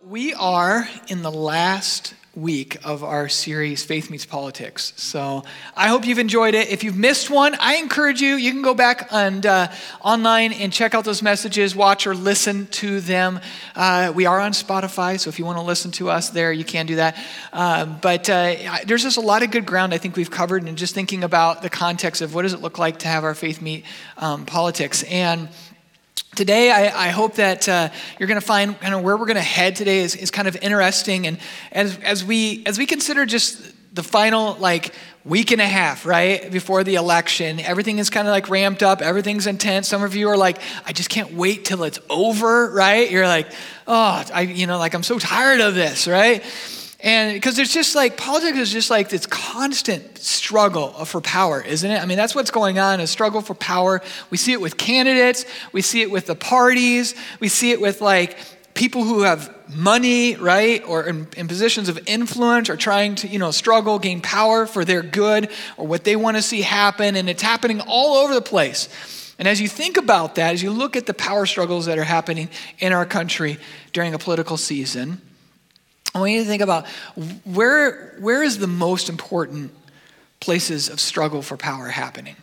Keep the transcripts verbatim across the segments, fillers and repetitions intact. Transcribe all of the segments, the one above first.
We are in the last week of our series, Faith Meets Politics. So I hope you've enjoyed it. If you've missed one, I encourage you, you can go back and uh, online and check out those messages, watch or listen to them. Uh, we are on Spotify, so if you want to listen to us there, you can do that. Um, but uh, there's just a lot of good ground I think we've covered, and just thinking about the context of what does it look like to have our faith meet um, politics. And Today, I, I hope that uh, you're going to find kind of where we're going to head today is, is kind of interesting, and as as we as we consider just the final like week and a half, right, before the election, everything is kind of like ramped up, everything's intense. Some of you are like, I just can't wait till it's over, right? You're like, oh, I you know, like I'm so tired of this, right? And because there's just like, politics is just like this constant struggle for power, isn't it? I mean, that's what's going on, a struggle for power. We see it with candidates. We see it with the parties. We see it with like people who have money, right? Or in, in positions of influence, or trying to, you know, struggle, gain power for their good or what they want to see happen. And it's happening all over the place. And as you think about that, as you look at the power struggles that are happening in our country during a political season, I want you to think about where where is the most important places of struggle for power happening?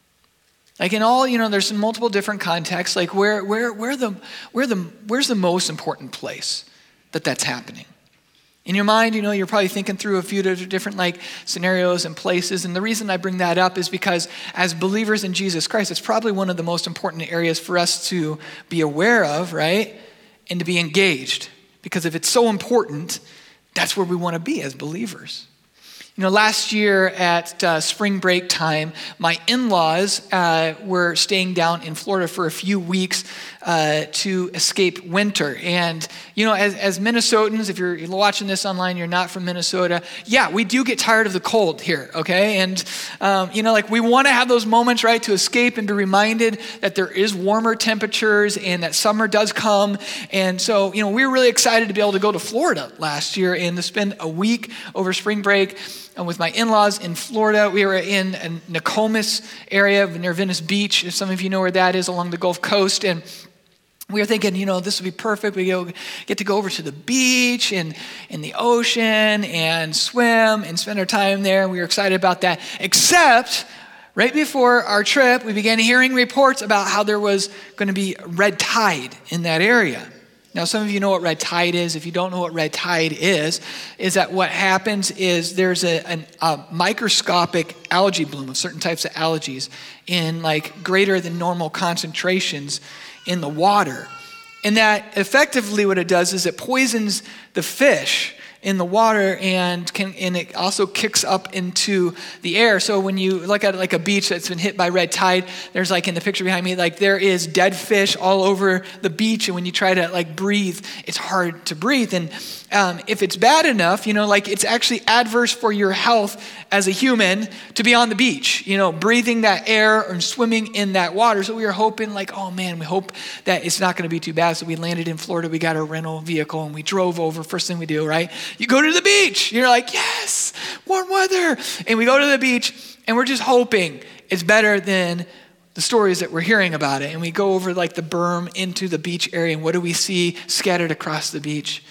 Like in all, you know, there's multiple different contexts. Like where where where the where the where's the most important place that that's happening? In your mind, you know, you're probably thinking through a few different like scenarios and places. And the reason I bring that up is because as believers in Jesus Christ, it's probably one of the most important areas for us to be aware of, right? And to be engaged. Because if it's so important, that's where we want to be as believers. You know, last year at uh, spring break time, my in-laws uh, were staying down in Florida for a few weeks uh, to escape winter. And, you know, as, as Minnesotans, if you're watching this online, you're not from Minnesota, yeah, we do get tired of the cold here, okay? And, um, you know, like we want to have those moments, right, to escape and be reminded that there is warmer temperatures and that summer does come. And so, you know, we were really excited to be able to go to Florida last year and to spend a week over spring break and with my in-laws in Florida. We were in a Nokomis area near Venice Beach. If some of you know where that is, along the Gulf Coast. And we were thinking, you know, this would be perfect. We go, get to go over to the beach and in the ocean and swim and spend our time there. And we were excited about that. Except right before our trip, we began hearing reports about how there was going to be red tide in that area. Now, some of you know what red tide is. If you don't know what red tide is, is that what happens is there's a, an, a microscopic algae bloom of certain types of algae in like greater than normal concentrations in the water. And that effectively what it does is it poisons the fish in the water, and can and it also kicks up into the air. So when you look at like a beach that's been hit by red tide, there's like in the picture behind me, like there is dead fish all over the beach. And when you try to like breathe, it's hard to breathe. And um, if it's bad enough, you know, like it's actually adverse for your health as a human to be on the beach, you know, breathing that air and swimming in that water. So we were hoping like, oh man, we hope that it's not going to be too bad. So we landed in Florida, we got a rental vehicle and we drove over. First thing we do, right? You go to the beach. You're like, yes, warm weather. And we go to the beach and we're just hoping it's better than the stories that we're hearing about it. And we go over like the berm into the beach area. And what do we see scattered across the beach?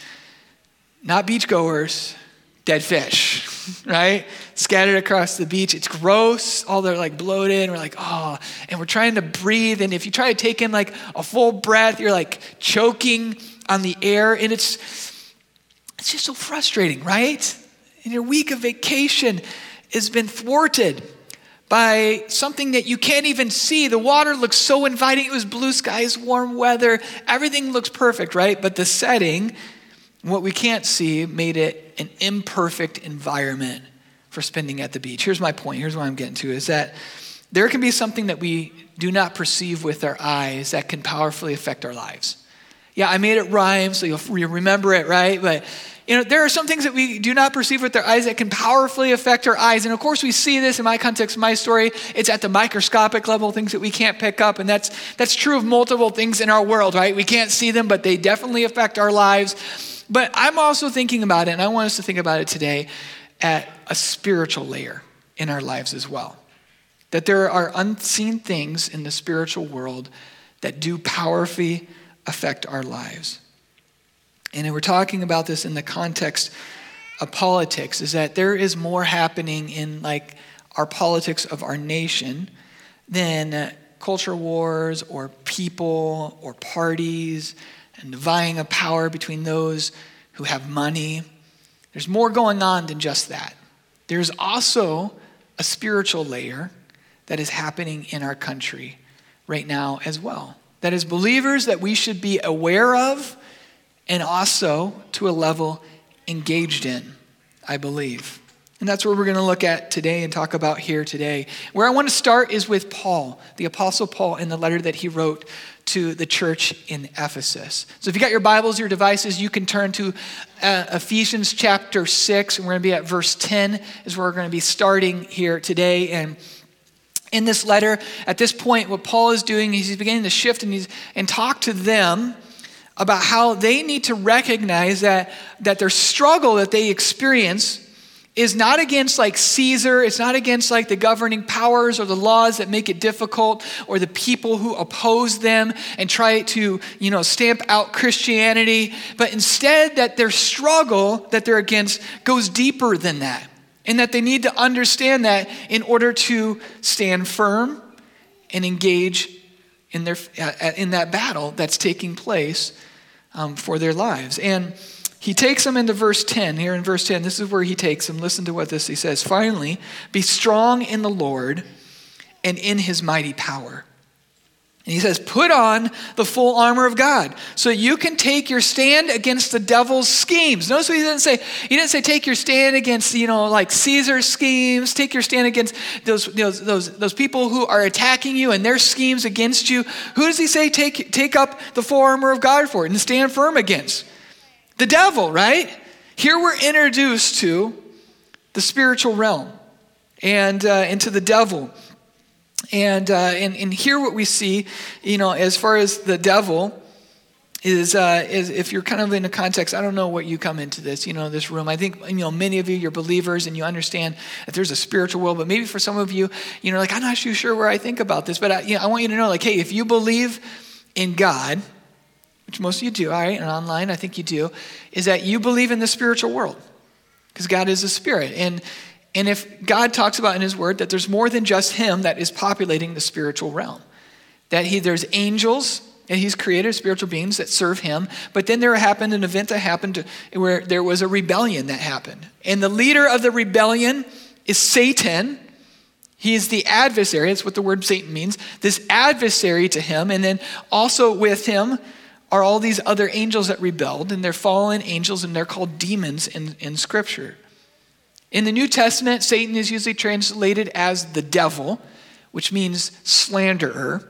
Not beachgoers, dead fish, right? Scattered across the beach. It's gross. All they're like bloated. And we're like, oh, and we're trying to breathe. And if you try to take in like a full breath, you're like choking on the air. And it's, It's just so frustrating, right? And your week of vacation has been thwarted by something that you can't even see. The water looks so inviting. It was blue skies, warm weather. Everything looks perfect, right? But the setting, what we can't see, made it an imperfect environment for spending at the beach. Here's my point. Here's what I'm getting to, is that there can be something that we do not perceive with our eyes that can powerfully affect our lives. Yeah, I made it rhyme, so you'll remember it, right? But you know, there are some things that we do not perceive with our eyes that can powerfully affect our eyes. And of course, we see this in my context, my story. It's at the microscopic level, things that we can't pick up. And that's that's true of multiple things in our world, right? We can't see them, but they definitely affect our lives. But I'm also thinking about it, and I want us to think about it today at a spiritual layer in our lives as well. That there are unseen things in the spiritual world that do powerfully affect our lives. And we're talking about this in the context of politics, is that there is more happening in like our politics of our nation than uh, culture wars or people or parties and the vying of power between those who have money. There's more going on than just that. There's also a spiritual layer that is happening in our country right now as well. That is believers that we should be aware of and also to a level engaged in, I believe. And that's what we're going to look at today and talk about here today. Where I want to start is with Paul, the Apostle Paul, in the letter that he wrote to the church in Ephesus. So if you got your Bibles, your devices, you can turn to uh, Ephesians chapter six, and we're going to be at verse ten is where we're going to be starting here today. And in this letter, at this point, what Paul is doing is he's beginning to shift and, he's, and talk to them about how they need to recognize that, that their struggle that they experience is not against like Caesar, it's not against like the governing powers or the laws that make it difficult or the people who oppose them and try to, you know, stamp out Christianity, but instead that their struggle that they're against goes deeper than that, and that they need to understand that in order to stand firm and engage in their in that battle that's taking place um, for their lives. And he takes them into verse ten. Here in verse ten, this is where he takes them. Listen to what this he says. Finally, be strong in the Lord and in his mighty power. And he says, put on the full armor of God so you can take your stand against the devil's schemes. Notice what he didn't say. He didn't say take your stand against, you know, like Caesar's schemes. Take your stand against those, those, those, those people who are attacking you and their schemes against you. Who does he say take, take up the full armor of God for and stand firm against? The devil, right? Here we're introduced to the spiritual realm and uh, into the devil. And, uh, and and here what we see, you know, as far as the devil is, uh, is if you're kind of in a context, I don't know what you come into this, you know, this room. I think, you know, many of you, you're believers and you understand that there's a spiritual world, but maybe for some of you, you know, like, I'm not too sure where I think about this, but I, you know, I want you to know, like, hey, if you believe in God, which most of you do, all right, and online, I think you do, is that you believe in the spiritual world because God is a spirit. And And if God talks about in his word that there's more than just him that is populating the spiritual realm, that he there's angels and he's created spiritual beings that serve him, but then there happened an event that happened to, where there was a rebellion that happened. And the leader of the rebellion is Satan. He is the adversary. That's what the word Satan means. This adversary to him. And then also with him are all these other angels that rebelled, and they're fallen angels, and they're called demons in, in Scripture. In the New Testament, Satan is usually translated as the devil, which means slanderer.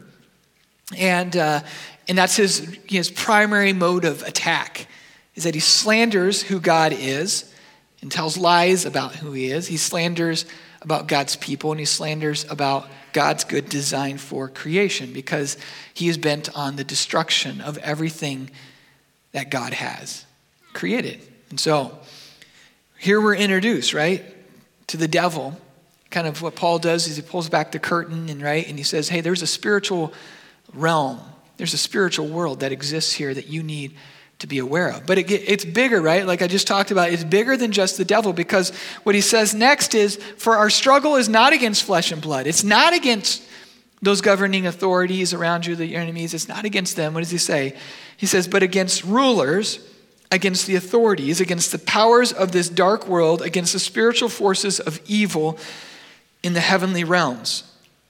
And uh, and that's his, his primary mode of attack, is that he slanders who God is and tells lies about who he is. He slanders about God's people, and he slanders about God's good design for creation, because he is bent on the destruction of everything that God has created. And so here we're introduced, right, to the devil. Kind of what Paul does is he pulls back the curtain, and right, and he says, hey, there's a spiritual realm. There's a spiritual world that exists here that you need to be aware of. But it, it's bigger, right? Like I just talked about, it's bigger than just the devil, because what he says next is, for our struggle is not against flesh and blood. It's not against those governing authorities around you, the enemies. It's not against them. What does he say? He says, but against rulers, against the authorities, against the powers of this dark world, against the spiritual forces of evil in the heavenly realms.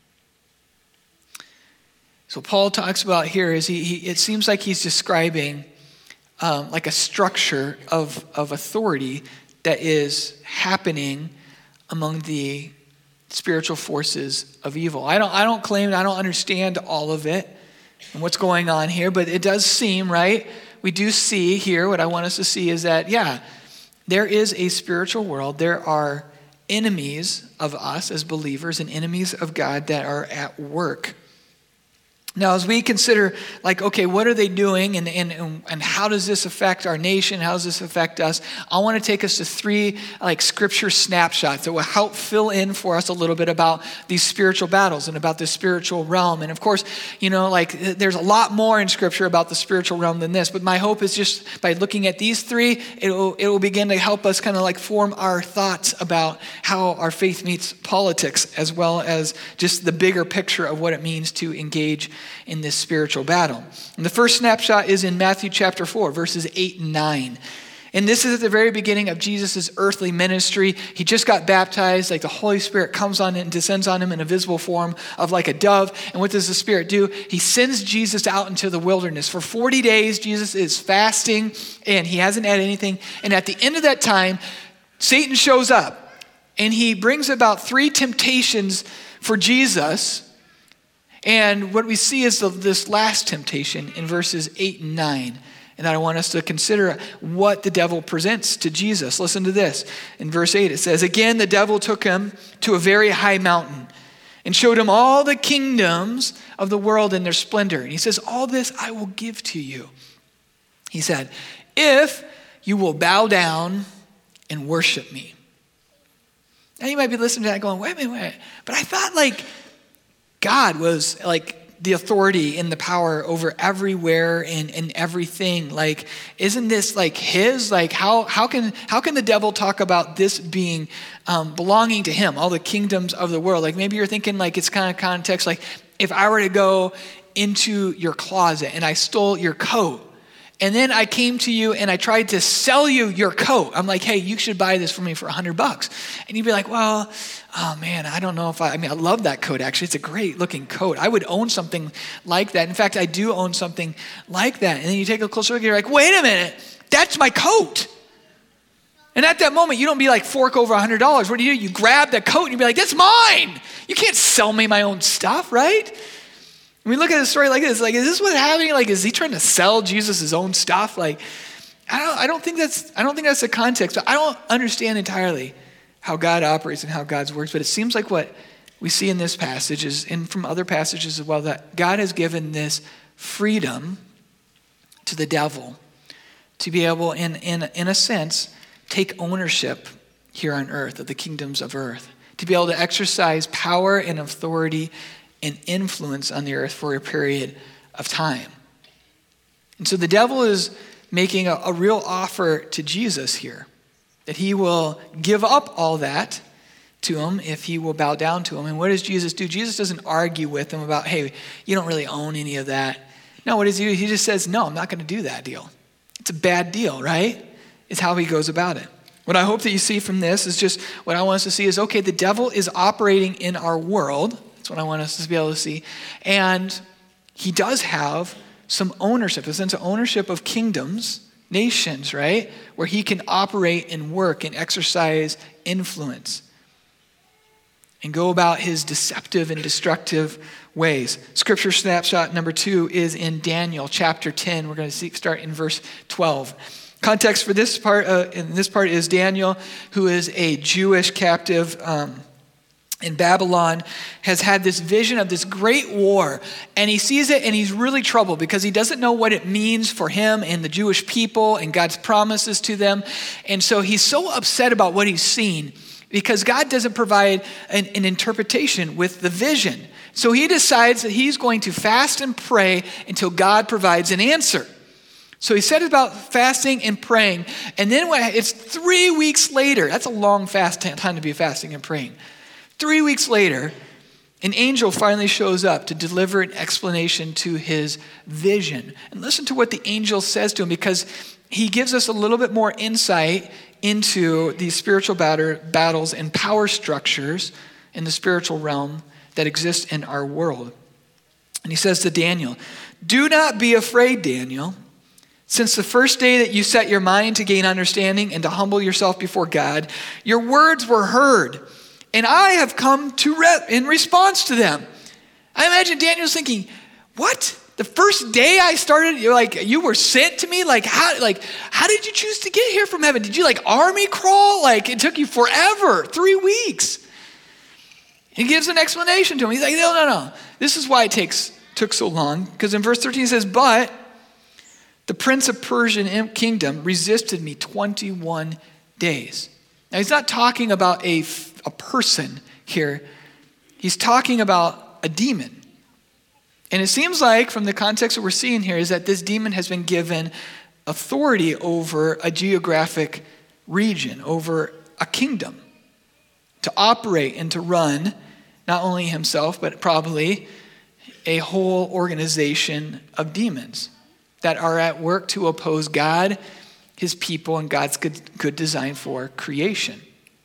So Paul talks about here is he, he it seems like he's describing um, like a structure of, of authority that is happening among the spiritual forces of evil. I don't I don't claim, I don't understand all of it and what's going on here, but it does seem, right? We do see here, what I want us to see is that, yeah, there is a spiritual world. There are enemies of us as believers and enemies of God that are at work. Now, as we consider, like, okay, what are they doing and, and, and how does this affect our nation? How does this affect us? I want to take us to three, like, scripture snapshots that will help fill in for us a little bit about these spiritual battles and about the spiritual realm. And of course, you know, like, there's a lot more in scripture about the spiritual realm than this, but my hope is just by looking at these three, it will, it will begin to help us kind of like form our thoughts about how our faith meets politics, as well as just the bigger picture of what it means to engage in this spiritual battle. And the first snapshot is in Matthew chapter four, verses eight and nine. And this is at the very beginning of Jesus' earthly ministry. He just got baptized, like the Holy Spirit comes on and descends on him in a visible form of like a dove. And what does the Spirit do? He sends Jesus out into the wilderness. For forty days, Jesus is fasting and he hasn't had anything. And at the end of that time, Satan shows up and he brings about three temptations for Jesus. And what we see is the, this last temptation in verses eight and nine. And I want us to consider what the devil presents to Jesus. Listen to this. In verse eight, it says, "Again, the devil took him to a very high mountain and showed him all the kingdoms of the world and their splendor. And he says, all this I will give to you. He said, if you will bow down and worship me." Now you might be listening to that going, wait a minute, wait. But I thought like, God was like the authority and the power over everywhere and, and everything. Like, isn't this like his? Like, how how can how can the devil talk about this being um, belonging to him, all the kingdoms of the world? Like, maybe you're thinking like it's kind of context. Like, if I were to go into your closet and I stole your coat, and then I came to you and I tried to sell you your coat. I'm like, hey, you should buy this for me for a hundred bucks. And you'd be like, well, oh man, I don't know if I, I mean, I love that coat actually. It's a great looking coat. I would own something like that. In fact, I do own something like that. And then you take a closer look, you're like, wait a minute, that's my coat. And at that moment, you don't be like, fork over a hundred dollars. What do you do? You grab that coat and you be like, that's mine. You can't sell me my own stuff, right? When we look at a story like this, like, is this what's happening? Like, is he trying to sell Jesus his own stuff? Like, I don't, I don't think that's, I don't think that's the context. But I don't understand entirely how God operates and how God's works. But it seems like what we see in this passage is, and from other passages as well, that God has given this freedom to the devil to be able, in in in a sense, take ownership here on earth of the kingdoms of earth, to be able to exercise power and authority and influence on the earth for a period of time. And so the devil is making a, a real offer to Jesus here, that he will give up all that to him if he will bow down to him. And what does Jesus do? Jesus doesn't argue with him about, hey, you don't really own any of that. No, what does he do? He just says, no, I'm not going to do that deal. It's a bad deal, right? It's how he goes about it. What I hope that you see from this is just, what I want us to see is, okay, the devil is operating in our world. That's what I want us to be able to see. And he does have some ownership, a sense of ownership of kingdoms, nations, right? Where he can operate and work and exercise influence and go about his deceptive and destructive ways. Scripture snapshot number two is in Daniel chapter ten. We're going to see, start in verse twelve. Context for this part, uh, in this part is Daniel, who is a Jewish captive um, in Babylon, has had this vision of this great war, and he sees it and he's really troubled because he doesn't know what it means for him and the Jewish people and God's promises to them. And so he's so upset about what he's seen because God doesn't provide an, an interpretation with the vision. So he decides that he's going to fast and pray until God provides an answer. So he said about fasting and praying, and then when it's three weeks later, that's a long fast time to be fasting and praying. Three weeks later, an angel finally shows up to deliver an explanation to his vision. And listen to what the angel says to him, because he gives us a little bit more insight into these spiritual battles and power structures in the spiritual realm that exist in our world. And he says to Daniel, "Do not be afraid, Daniel. Since the first day that you set your mind to gain understanding and to humble yourself before God, your words were heard. And I have come to re- in response to them." I imagine Daniel's thinking, what? The first day I started, you're like, you were sent to me? Like how, like, how did you choose to get here from heaven? Did you like army crawl? Like it took you forever, three weeks. He gives an explanation to him. He's like, no, no, no. This is why it takes took so long, because in verse thirteen it says, but the prince of Persian kingdom resisted me twenty-one days. Now he's not talking about a, a person here. He's talking about a demon. And it seems like from the context that we're seeing here is that this demon has been given authority over a geographic region, over a kingdom, to operate and to run not only himself, but probably a whole organization of demons that are at work to oppose God, his people, and God's good, good design for creation.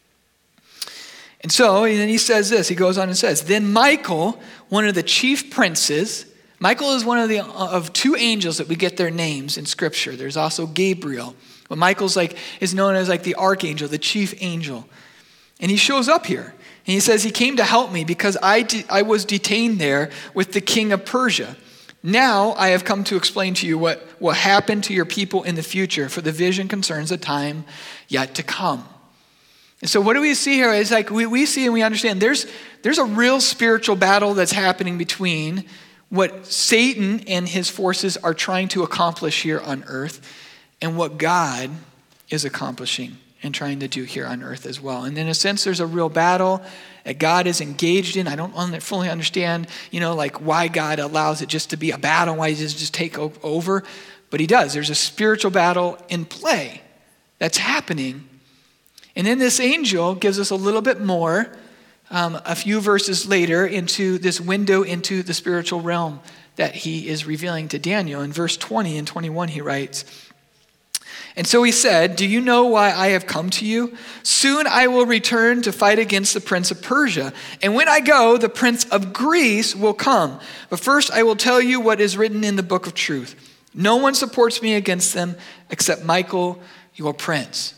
And so, and then he says this, he goes on and says, then Michael, one of the chief princes, Michael is one of the of two angels that we get their names in Scripture. There's also Gabriel, but Michael's like is known as like the archangel, the chief angel. And he shows up here. And he says, he came to help me because I, de- I was detained there with the king of Persia. Now I have come to explain to you what will happen to your people in the future, for the vision concerns a time yet to come. And so what do we see here? It's like we, we see and we understand there's, there's a real spiritual battle that's happening between what Satan and his forces are trying to accomplish here on earth and what God is accomplishing and trying to do here on earth as well. And in a sense, there's a real battle that God is engaged in. I don't fully understand, you know, like why God allows it just to be a battle, why he doesn't just take over, but he does. There's a spiritual battle in play that's happening. And then this angel gives us a little bit more, um, a few verses later, into this window into the spiritual realm that he is revealing to Daniel. In verse twenty and twenty-one, he writes, and so he said, do you know why I have come to you? Soon I will return to fight against the prince of Persia. And when I go, the prince of Greece will come. But first I will tell you what is written in the book of truth. No one supports me against them except Michael, your prince.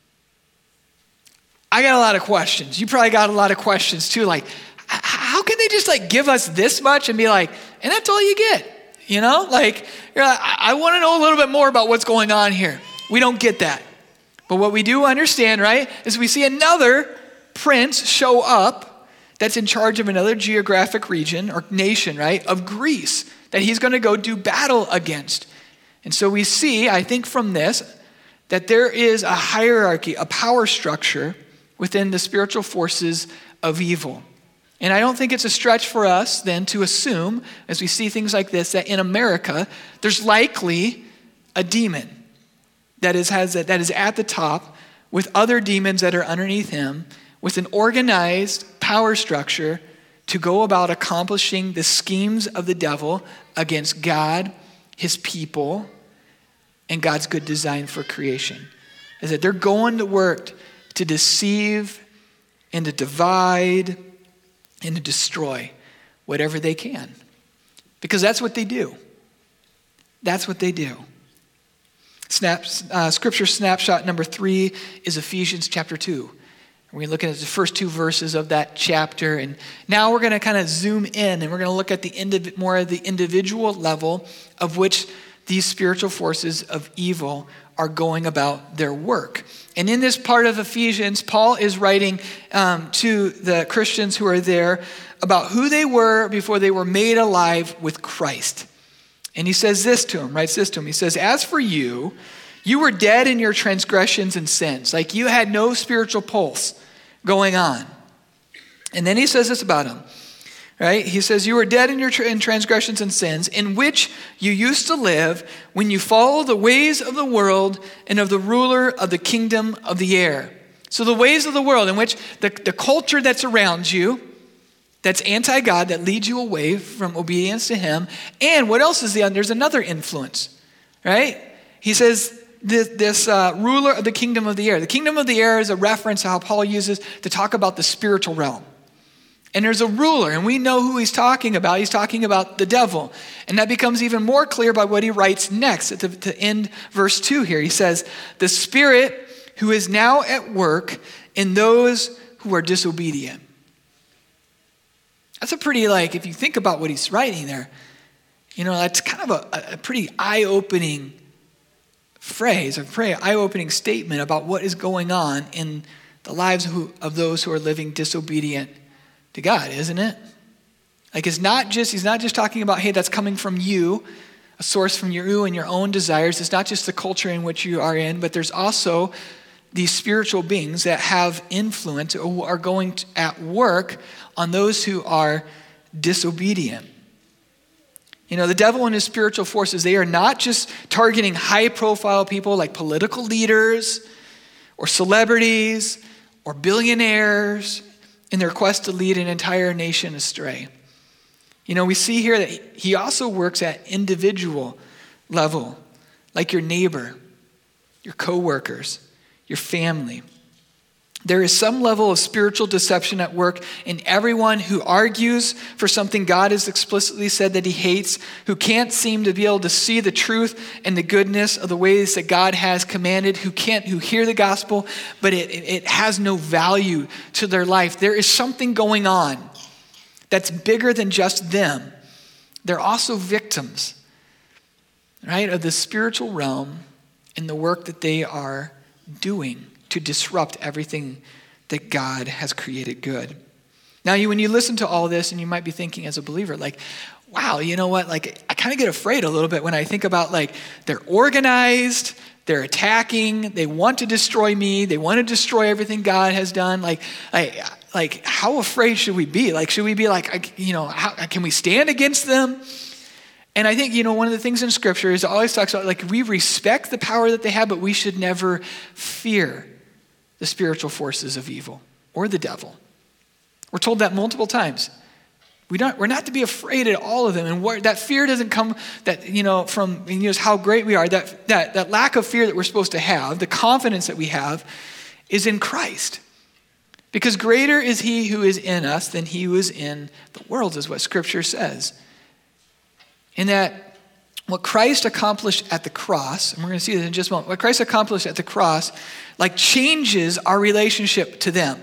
I got a lot of questions. You probably got a lot of questions too. Like, how can they just like give us this much and be like, and that's all you get? You know, like, you're like I, I want to know a little bit more about what's going on here. We don't get that. But what we do understand, right, is we see another prince show up that's in charge of another geographic region or nation, right, of Greece, that he's going to go do battle against. And so we see, I think from this, that there is a hierarchy, a power structure within the spiritual forces of evil. And I don't think it's a stretch for us then to assume, as we see things like this, that in America, there's likely a demon that is, has, that is at the top with other demons that are underneath him, with an organized power structure to go about accomplishing the schemes of the devil against God, his people, and God's good design for creation. Is that they're going to work to deceive and to divide and to destroy whatever they can. Because that's what they do. That's what they do. Snap, uh, scripture snapshot number three is Ephesians chapter two. We're looking at the first two verses of that chapter. And now we're going to kind of zoom in and we're going to look at the indiv- more of the individual level of which these spiritual forces of evil are going about their work. And in this part of Ephesians, Paul is writing um, to the Christians who are there about who they were before they were made alive with Christ. And he says this to him, writes this to him. He says, as for you, you were dead in your transgressions and sins. Like you had no spiritual pulse going on. And then he says this about him, right? He says, you were dead in your tra- in transgressions and sins, in which you used to live when you followed the ways of the world and of the ruler of the kingdom of the air. So the ways of the world in which the, the culture that's around you, that's anti-God, that leads you away from obedience to him. And what else is the, there's another influence, right? He says this, this uh, ruler of the kingdom of the air. The kingdom of the air is a reference to how Paul uses to talk about the spiritual realm. And there's a ruler, and we know who he's talking about. He's talking about the devil. And that becomes even more clear by what he writes next to, to end verse two here. He says, the spirit who is now at work in those who are disobedient. That's a pretty, like, if you think about what he's writing there, you know, that's kind of a, a pretty eye-opening phrase, a pretty eye-opening statement about what is going on in the lives of, who, of those who are living disobedient to God, isn't it? Like it's not just, he's not just talking about, hey, that's coming from you, a source from you and your own desires. It's not just the culture in which you are in, but there's also these spiritual beings that have influence or are going to, at work on those who are disobedient. You know, the devil and his spiritual forces, they are not just targeting high-profile people like political leaders or celebrities or billionaires in their quest to lead an entire nation astray. You know, we see here that he also works at individual level, like your neighbor, your coworkers, your family. There is some level of spiritual deception at work in everyone who argues for something God has explicitly said that he hates, who can't seem to be able to see the truth and the goodness of the ways that God has commanded, who can't, who hear the gospel, but it, it has no value to their life. There is something going on that's bigger than just them. They're also victims, right, of the spiritual realm and the work that they are doing to disrupt everything that God has created good. Now, you, when you listen to all this, and you might be thinking as a believer, like, wow, you know what? Like, I kind of get afraid a little bit when I think about, like, they're organized, they're attacking, they want to destroy me, they want to destroy everything God has done. Like, I, like, how afraid should we be? Like, should we be like, you know, how, can we stand against them? And I think, you know, one of the things in Scripture is it always talks about, like, we respect the power that they have, but we should never fear the spiritual forces of evil or the devil. We're told that multiple times. We don't, we're not to be afraid at all of them. And what, that fear doesn't come that, you know, from you know, how great we are. That, that, that lack of fear that we're supposed to have, the confidence that we have, is in Christ. Because greater is he who is in us than he who is in the world, is what Scripture says. And that what Christ accomplished at the cross, and we're going to see this in just a moment, what Christ accomplished at the cross, like changes our relationship to them.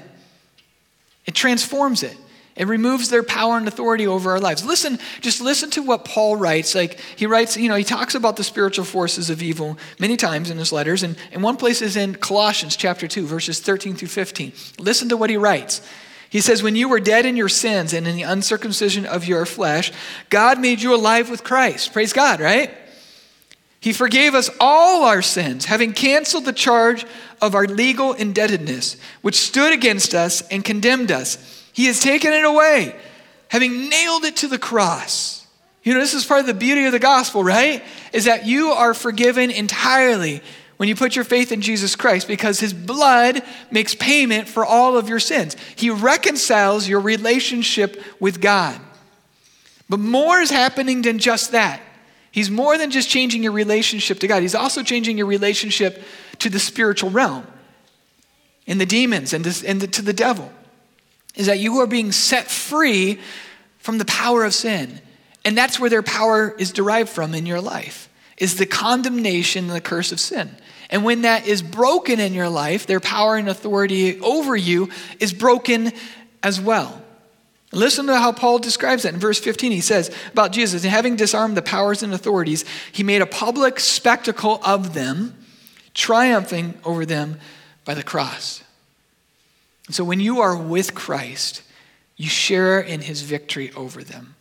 It transforms it. It removes their power and authority over our lives. Listen, just listen to what Paul writes. Like he writes, you know, he talks about the spiritual forces of evil many times in his letters. And, and one place is in Colossians chapter two, verses thirteen through fifteen. Listen to what he writes. He says, when you were dead in your sins and in the uncircumcision of your flesh, God made you alive with Christ. Praise God, right? He forgave us all our sins, having canceled the charge of our legal indebtedness, which stood against us and condemned us. He has taken it away, having nailed it to the cross. You know, this is part of the beauty of the gospel, right? Is that you are forgiven entirely when you put your faith in Jesus Christ, because his blood makes payment for all of your sins. He reconciles your relationship with God. But more is happening than just that. He's more than just changing your relationship to God. He's also changing your relationship to the spiritual realm and the demons and, this, and the, to the devil. Is that you are being set free from the power of sin. And that's where their power is derived from in your life, is the condemnation and the curse of sin. And when that is broken in your life, their power and authority over you is broken as well. Listen to how Paul describes that in verse fifteen. He says about Jesus, and having disarmed the powers and authorities, he made a public spectacle of them, triumphing over them by the cross. And so when you are with Christ, you share in his victory over them.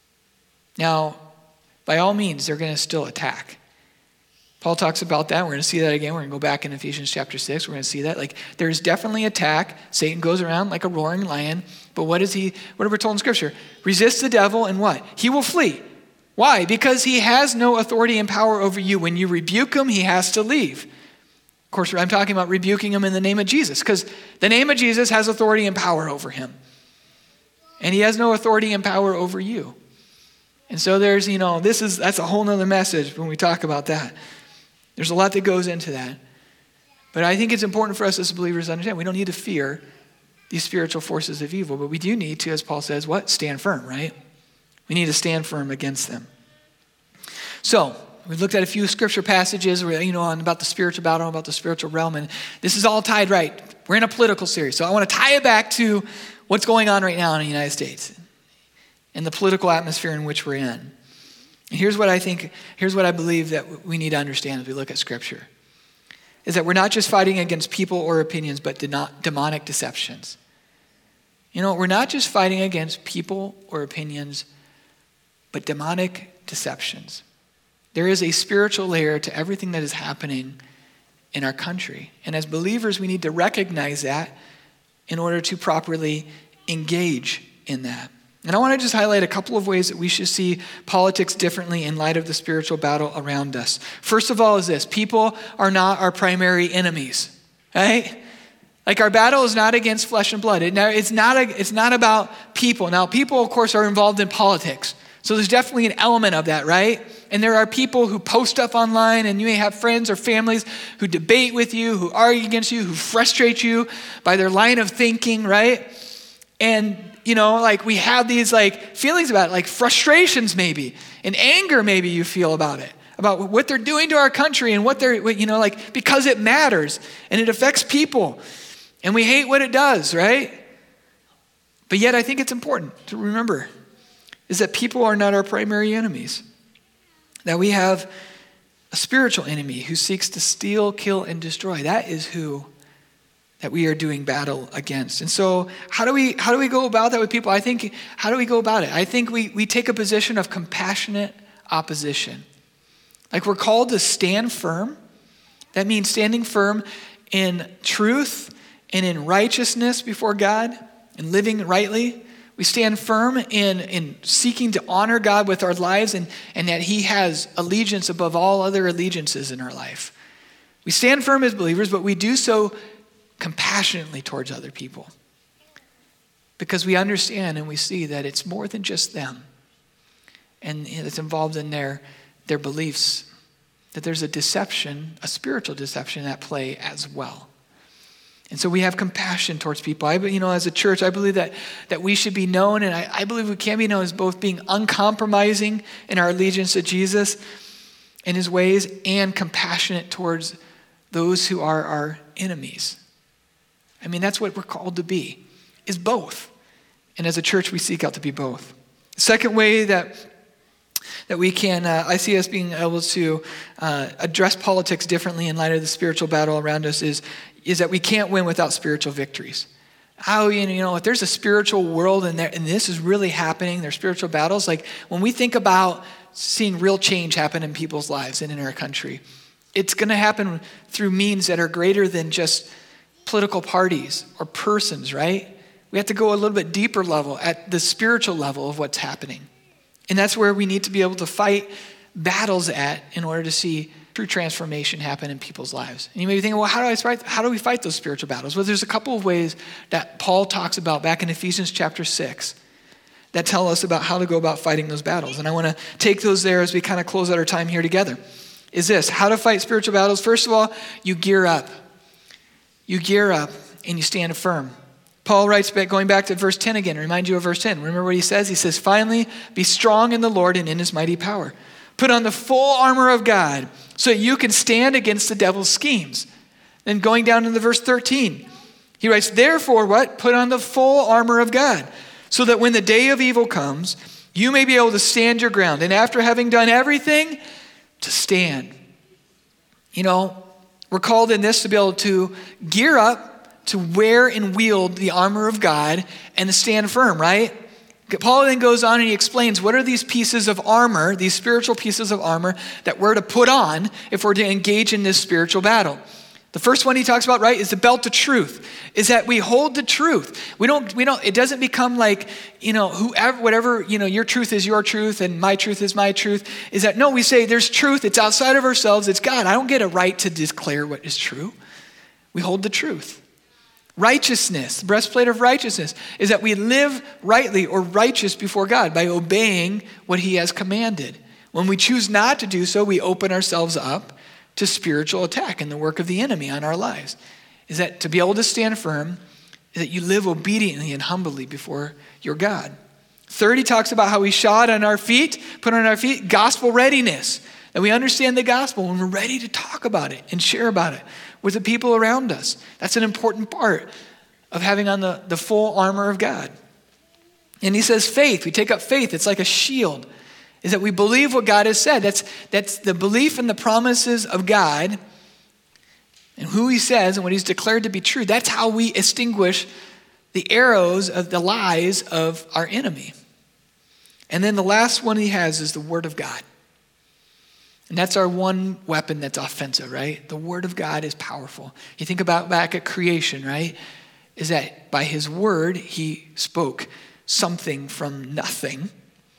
Now, by all means, they're going to still attack. Paul talks about that. We're going to see that again. We're going to go back in Ephesians chapter six. We're going to see that. Like, there's definitely attack. Satan goes around like a roaring lion. But what is he, what are we told in Scripture? Resist the devil and what? He will flee. Why? Because he has no authority and power over you. When you rebuke him, he has to leave. Of course, I'm talking about rebuking him in the name of Jesus, because the name of Jesus has authority and power over him. And he has no authority and power over you. And so there's, you know, this is, that's a whole nother message when we talk about that. There's a lot that goes into that. But I think it's important for us as believers to understand we don't need to fear these spiritual forces of evil, but we do need to, as Paul says, what? Stand firm, right? We need to stand firm against them. So, we've looked at a few scripture passages, you know, on about the spiritual battle, about the spiritual realm, and this is all tied right. We're in a political series, so I want to tie it back to what's going on right now in the United States and the political atmosphere in which we're in. And here's what I think, here's what I believe that we need to understand as we look at Scripture, is that we're not just fighting against people or opinions, but demonic deceptions. You know, we're not just fighting against people or opinions, but demonic deceptions. There is a spiritual layer to everything that is happening in our country. And as believers, we need to recognize that in order to properly engage in that. And I want to just highlight a couple of ways that we should see politics differently in light of the spiritual battle around us. First of all is this: people are not our primary enemies, right? Like, our battle is not against flesh and blood. It, it's not a, it's not about people. Now, people, of course, are involved in politics. So there's definitely an element of that, right? And there are people who post stuff online, and you may have friends or families who debate with you, who argue against you, who frustrate you by their line of thinking, right? And, you know, like, we have these like feelings about it, like frustrations maybe, and anger maybe you feel about it, about what they're doing to our country and what they're, you know, like, because it matters and it affects people. And we hate what it does, right? But yet I think it's important to remember is that people are not our primary enemies. That we have a spiritual enemy who seeks to steal, kill, and destroy. That is who that we are doing battle against. And so how do we how do we go about that with people? I think, how do we go about it? I think we, we take a position of compassionate opposition. Like, we're called to stand firm. That means standing firm in truth and in righteousness before God and living rightly. We stand firm in, in seeking to honor God with our lives, and, and that he has allegiance above all other allegiances in our life. We stand firm as believers, but we do so compassionately towards other people because we understand and we see that it's more than just them, and it's involved in their, their beliefs, that there's a deception, a spiritual deception at play as well. And so we have compassion towards people. I, you know, as a church, I believe that, that we should be known, and I, I believe we can be known as both being uncompromising in our allegiance to Jesus and his ways, and compassionate towards those who are our enemies. I mean, that's what we're called to be, is both. And as a church, we seek out to be both. The second way that that we can, uh, I see us being able to uh, address politics differently in light of the spiritual battle around us is, is that we can't win without spiritual victories. How, you know, if there's a spiritual world and, there, and this is really happening, there's spiritual battles, like when we think about seeing real change happen in people's lives and in our country, it's going to happen through means that are greater than just political parties or persons, right? We have to go a little bit deeper level, at the spiritual level of what's happening. And that's where we need to be able to fight battles at in order to see true transformation happen in people's lives. And you may be thinking, well, how do I fight, how do we fight those spiritual battles? Well, there's a couple of ways that Paul talks about back in Ephesians chapter six that tell us about how to go about fighting those battles. And I want to take those there as we kind of close out our time here together. Is this, how to fight spiritual battles? First of all, you gear up. You gear up and you stand firm. Paul writes, going back to verse ten again, remind you of verse ten. Remember what he says? He says, finally, be strong in the Lord and in his mighty power. Put on the full armor of God so that you can stand against the devil's schemes. Then going down into verse thirteen, he writes, therefore, what? Put on the full armor of God so that when the day of evil comes, you may be able to stand your ground. And after having done everything, to stand. You know, we're called in this to be able to gear up, to wear and wield the armor of God and to stand firm, right? Paul then goes on and he explains what are these pieces of armor, these spiritual pieces of armor that we're to put on if we're to engage in this spiritual battle. The first one he talks about, right, is the belt of truth, is that we hold the truth. We don't, we don't, it doesn't become like, you know, whoever, whatever, you know, your truth is your truth and my truth is my truth. Is that, no, we say there's truth, it's outside of ourselves, it's God. I don't get a right to declare what is true. We hold the truth. Righteousness, the breastplate of righteousness, is that we live rightly or righteous before God by obeying what he has commanded. When we choose not to do so, we open ourselves up to spiritual attack and the work of the enemy on our lives. Is that to be able to stand firm, is that you live obediently and humbly before your God. Third, he talks about how we shod on our feet, put on our feet, gospel readiness. That we understand the gospel when we're ready to talk about it and share about it with the people around us. That's an important part of having on the, the full armor of God. And he says faith. We take up faith. It's like a shield. Is that we believe what God has said. That's, that's the belief in the promises of God and who he says and what he's declared to be true. That's how we extinguish the arrows of the lies of our enemy. And then the last one he has is the word of God. And that's our one weapon that's offensive, right? The word of God is powerful. You think about back at creation, right? Is that by his word, he spoke something from nothing.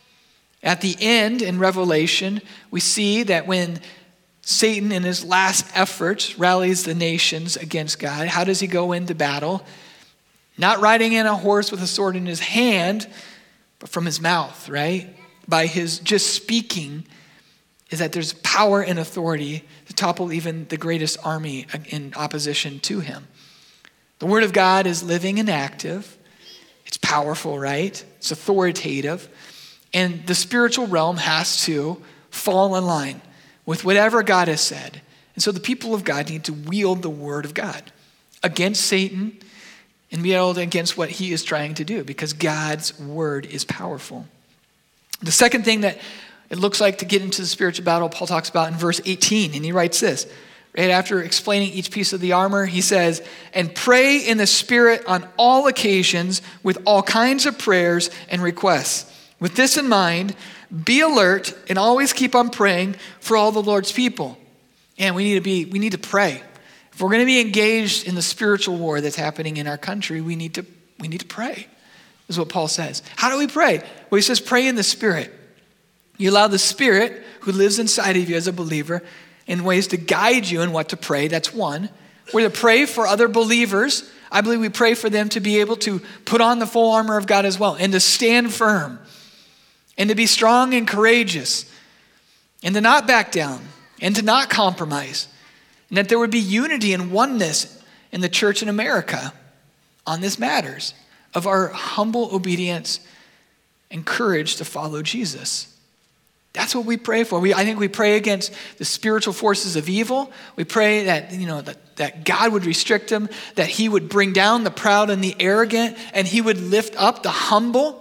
At the end in Revelation, we see that when Satan in his last efforts rallies the nations against God, how does he go into battle? Not riding in a horse with a sword in his hand, but from his mouth, right? By his just speaking, is that there's power and authority to topple even the greatest army in opposition to him. The word of God is living and active. It's powerful, right? It's authoritative. And the spiritual realm has to fall in line with whatever God has said. And so the people of God need to wield the word of God against Satan and be able to against what he is trying to do, because God's word is powerful. The second thing that it looks like to get into the spiritual battle, Paul talks about in verse eighteen, and he writes this. Right after explaining each piece of the armor, he says, and pray in the Spirit on all occasions with all kinds of prayers and requests. With this in mind, be alert and always keep on praying for all the Lord's people. And we need to be, we need to pray. If we're going to be engaged in the spiritual war that's happening in our country, we need to, we need to pray. This is what Paul says. How do we pray? Well, he says, pray in the Spirit. You allow the Spirit who lives inside of you as a believer in ways to guide you in what to pray. That's one. We're to pray for other believers. I believe we pray for them to be able to put on the full armor of God as well and to stand firm and to be strong and courageous and to not back down and to not compromise, and that there would be unity and oneness in the church in America on this matters of our humble obedience and courage to follow Jesus. That's what we pray for. We, I think we pray against the spiritual forces of evil. We pray that, you know, that, that God would restrict them, that he would bring down the proud and the arrogant, and he would lift up the humble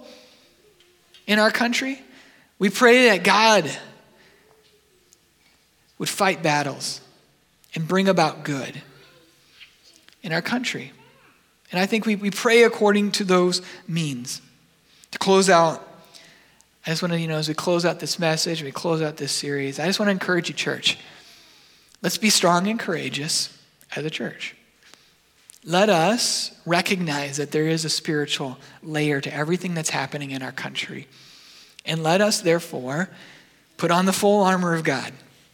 in our country. We pray that God would fight battles and bring about good in our country. And I think we, we pray according to those means. To close out, I just want to, you know, as we close out this message, we close out this series, I just want to encourage you, church. Let's be strong and courageous as a church. Let us recognize that there is a spiritual layer to everything that's happening in our country. And let us, therefore, put on the full armor of God.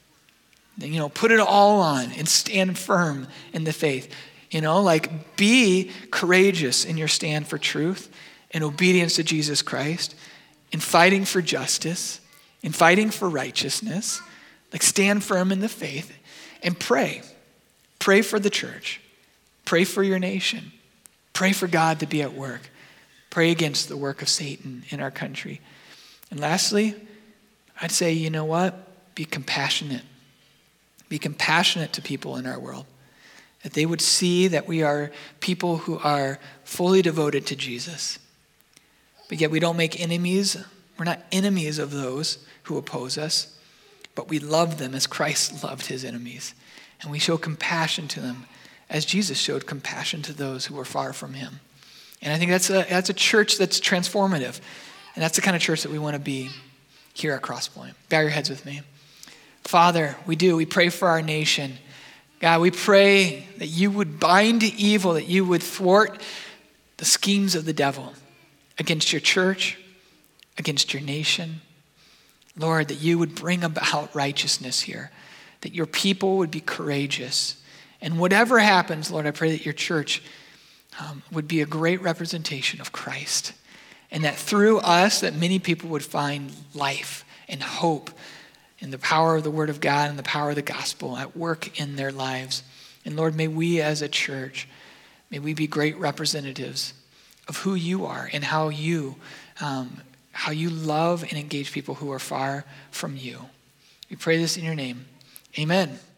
You know, put it all on and stand firm in the faith. You know, like be courageous in your stand for truth and obedience to Jesus Christ, in fighting for justice, in fighting for righteousness. Like stand firm in the faith and pray. Pray for the church. Pray for your nation. Pray for God to be at work. Pray against the work of Satan in our country. And lastly, I'd say, you know what? Be compassionate. Be compassionate to people in our world. That they would see that we are people who are fully devoted to Jesus. But yet we don't make enemies. We're not enemies of those who oppose us, but we love them as Christ loved his enemies. And we show compassion to them as Jesus showed compassion to those who were far from him. And I think that's a, that's a church that's transformative. And that's the kind of church that we want to be here at Crosspoint. Bow your heads with me. Father, we do. We pray for our nation. God, we pray that you would bind evil, that you would thwart the schemes of the devil against your church, against your nation. Lord, that you would bring about righteousness here, that your people would be courageous. And whatever happens, Lord, I pray that your church um, would be a great representation of Christ. And that through us, that many people would find life and hope in the power of the word of God and the power of the gospel at work in their lives. And Lord, may we as a church, may we be great representatives of who you are and how you um, how you love and engage people who are far from you. We pray this in your name. Amen.